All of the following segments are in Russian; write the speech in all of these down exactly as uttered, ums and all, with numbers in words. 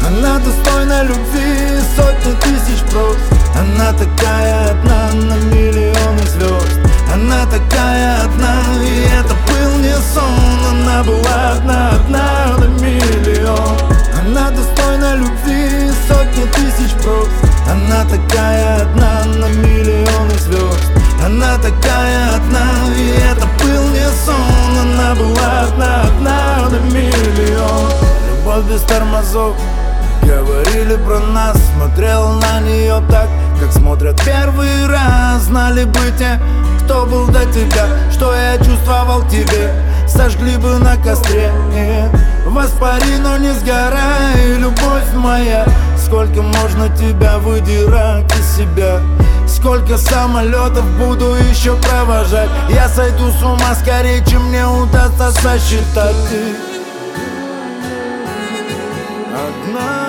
Она достойна любви, сотни тысяч просто. Она такая одна на миллионы звезд. Она такая одна, и это был не сон. Она была одна, одна на миллион. Она достойна любви, сотни тысяч просто. Она такая одна на миллионы звезд. Она такая одна, и это был не сон. Она была одна, одна на миллион. Любовь без тормозов, говорили про нас. Смотрел на нее так, как смотрят первый раз. Знали бы те, кто был до тебя, что я чувствовал к тебе. Сожгли бы на костре. Воспари, но не сгорай, любовь моя. Сколько можно тебя выдирать из себя? Сколько самолетов буду еще провожать? Я сойду с ума скорее, чем мне удастся сосчитать. Ты одна.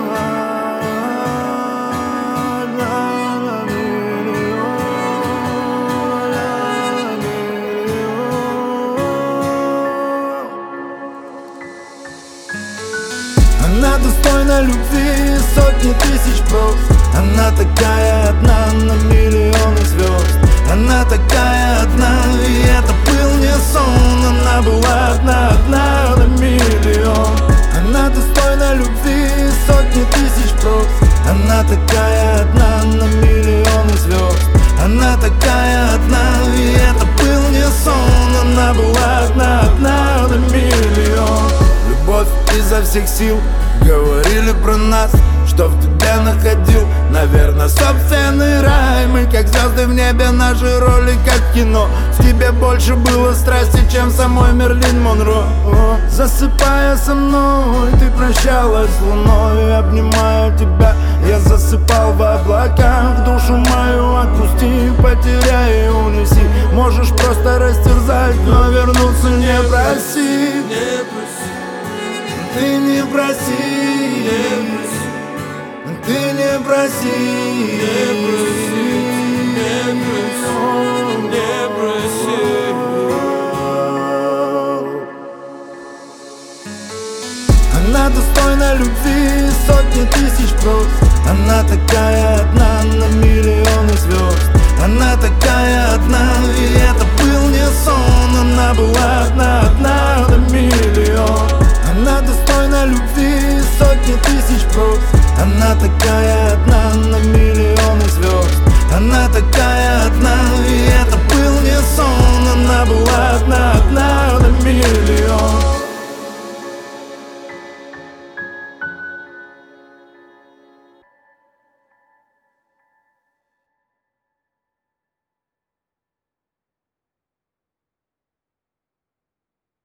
Она достойна любви, сотни тысяч просто. Она такая одна на миллионы звезд. Она такая одна, и это был не сон. Она была одна, одна на миллион. Она достойна любви, сотни тысяч просто. Она такая одна на миллионы звезд. Она такая одна, и это был не сон. Она была одна, одна на миллион. Любовь изо всех сил, говорили про нас, что в тебе находил, наверное, собственный рай. Мы как звезды в небе, наши роли как в кино. В тебе больше было страсти, чем самой Мерлин Монро. О, засыпая со мной, ты прощалась с луной. Обнимая тебя, я засыпал в облаках. Душу мою отпусти, потеряй и унеси. Можешь просто растерзать, но вернуться не проси. Ты не проси, ты не проси, не проси, не проси, не проси. Она достойна любви, сотни тысяч просто. Она такая одна на миллионы звезд.